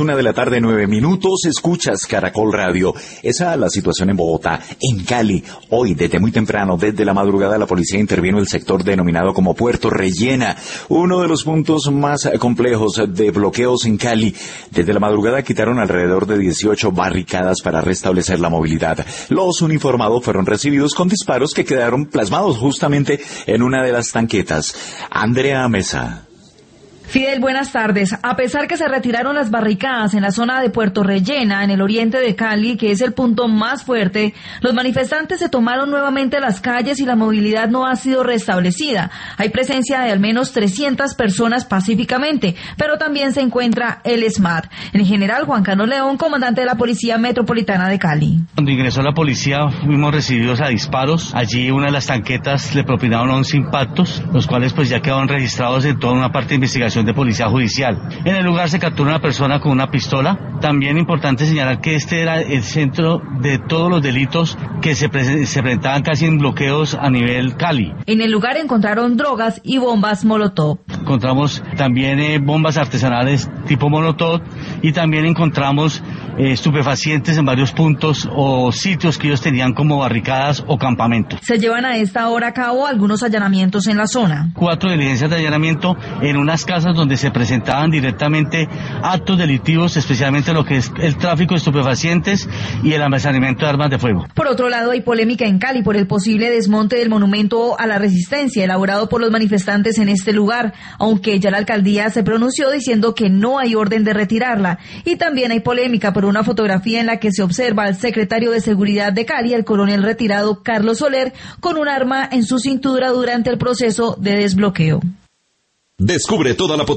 1:09 p.m, escuchas Caracol Radio. Esa es la situación en Bogotá. En Cali, hoy desde muy temprano, desde la madrugada, la policía intervino en el sector denominado como Puerto Rellena, uno de los puntos más complejos de bloqueos en Cali. Desde la madrugada quitaron alrededor de 18 barricadas para restablecer la movilidad. Los uniformados fueron recibidos con disparos que quedaron plasmados justamente en una de las tanquetas. Andrea Mesa. Fidel, buenas tardes. A pesar que se retiraron las barricadas en la zona de Puerto Rellena, en el oriente de Cali, que es el punto más fuerte, los manifestantes se tomaron nuevamente las calles y la movilidad no ha sido restablecida. Hay presencia de al menos 300 personas pacíficamente, pero también se encuentra el SMAT. El general Juan Carlos León, comandante de la Policía Metropolitana de Cali. Cuando ingresó la policía fuimos recibidos a disparos. Allí una de las tanquetas le propinaron 11 impactos, los cuales pues ya quedaron registrados en toda una parte de investigación de policía judicial. En el lugar se capturó una persona con una pistola. También importante señalar que este era el centro de todos los delitos que se presentaban casi en bloqueos a nivel Cali. En el lugar encontraron drogas y bombas Molotov. Encontramos también bombas artesanales tipo Molotov y también encontramos estupefacientes en varios puntos o sitios que ellos tenían como barricadas o campamentos. Se llevan a esta hora a cabo algunos allanamientos en la zona. 4 diligencias de allanamiento en unas casas donde se presentaban directamente actos delictivos, especialmente lo que es el tráfico de estupefacientes y el almacenamiento de armas de fuego. Por otro lado, hay polémica en Cali por el posible desmonte del monumento a la resistencia elaborado por los manifestantes en este lugar, aunque ya la alcaldía se pronunció diciendo que no hay orden de retirarla. Y también hay polémica por una fotografía en la que se observa al secretario de Seguridad de Cali, el coronel retirado Carlos Soler, con un arma en su cintura durante el proceso de desbloqueo. Descubre toda la